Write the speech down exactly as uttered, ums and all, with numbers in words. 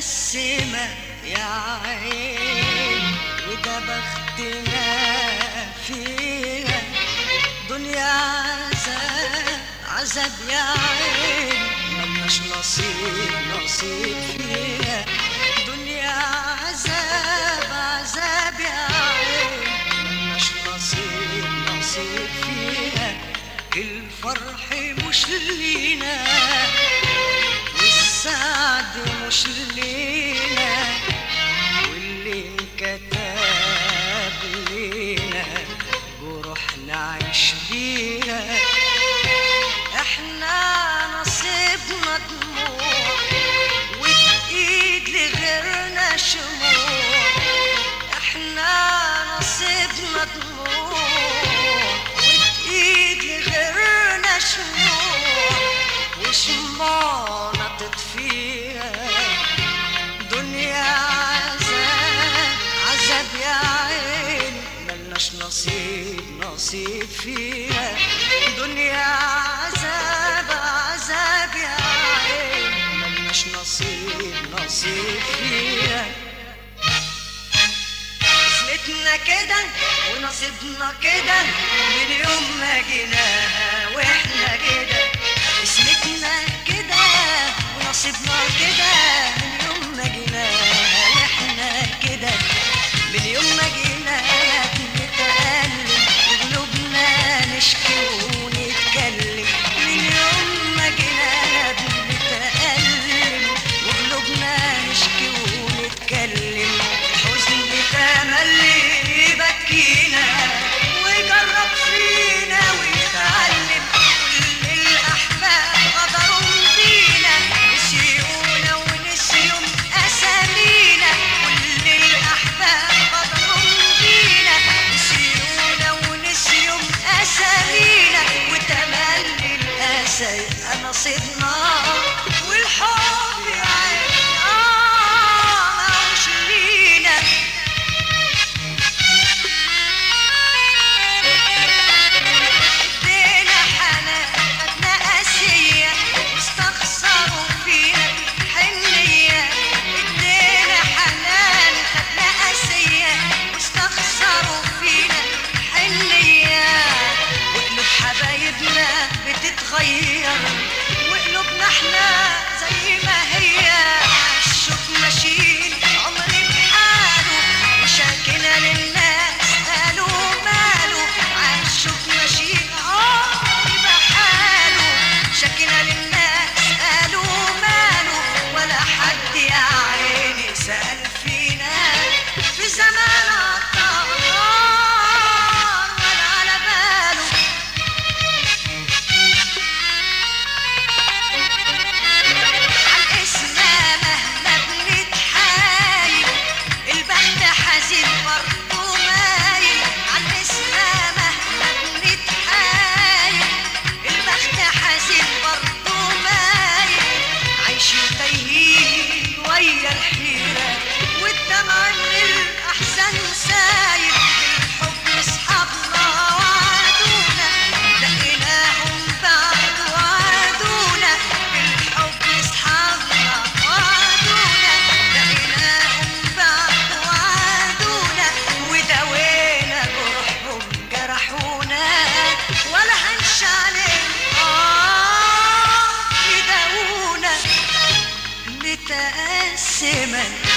متقسمة يا عين، وده بختنا فيها دنيا عذاب عذاب يا عين، ملناش نصيب نصيب فيها دنيا عذاب عذاب يا عين، ملناش نصيب نصيب فيها. الفرح مش لينا والسعد مش لينا، واللي انكتب لينا جروح نعيش بيها. احنا نصيبنا دموع وبايد لغيرنا شموع، احنا نصيبنا دموع وبايد لغيرنا شموع، وشمعنا تطفيها دنيا عذاب عذاب يا عين، ملناش نصيب نصيب فيها دنيا عذاب عذاب يا عين، ملناش نصيب نصيب فيها. اسمتنا كده ونصيبنا كده من يوم ما جيناها، واحنا كده اسمتنا كده ونصيبنا كده من يوم ما جيناها، واحنا كده من يوم ما جيناها بنتألم وقلوبنا نشكي ونتكلم، من يوم ما جيناها بنتألم وقلوبنا نشكي ونتكلم. الحزن تملي يبكينا ويجرب فينا ويتعلم، كل الأحباب غدروا بينا نسيونا ونسيوا أسامينا، كل الأحباب غدروا بينا نسيونا ونسيوا أسامينا، وتملي الأسى يبقى نصيبنا والحب يا عين آه ماهوش لينا. ادينا حنان خدنا قاسية واستخسروا فينا حنية، ادينا حنان خدنا قاسية واستخسروا فينا حنية، وقلوب حبايبنا بتتغير وقلوبنا احنا زي ما هي. عالشوق ماشيين عمري بحاله وشاكنا للناس قالوا ماله، عالشوق ماشيين عمري بحاله شاكنا للناس قالوا ماله، ولا حد يا عيني سأل فينا في زمان عطار ولا على باله. عالاسمها مهما بنتحايل البخت حزين برضه مايل، عالاسمها مهما بنتحايل البخت حزين برضه مايل، عايشين تايهين ويا الحيرة والدمع من الأحزان سايل. الحب أصحابنا وعدونا لقيناهم بعد وعدونا، بالحب أصحابنا وعدونا لقيناهم بعد وعدونا، وداوينا جروحهم جرحونا ولا هنش عليهم آه يداوونا. متقسمة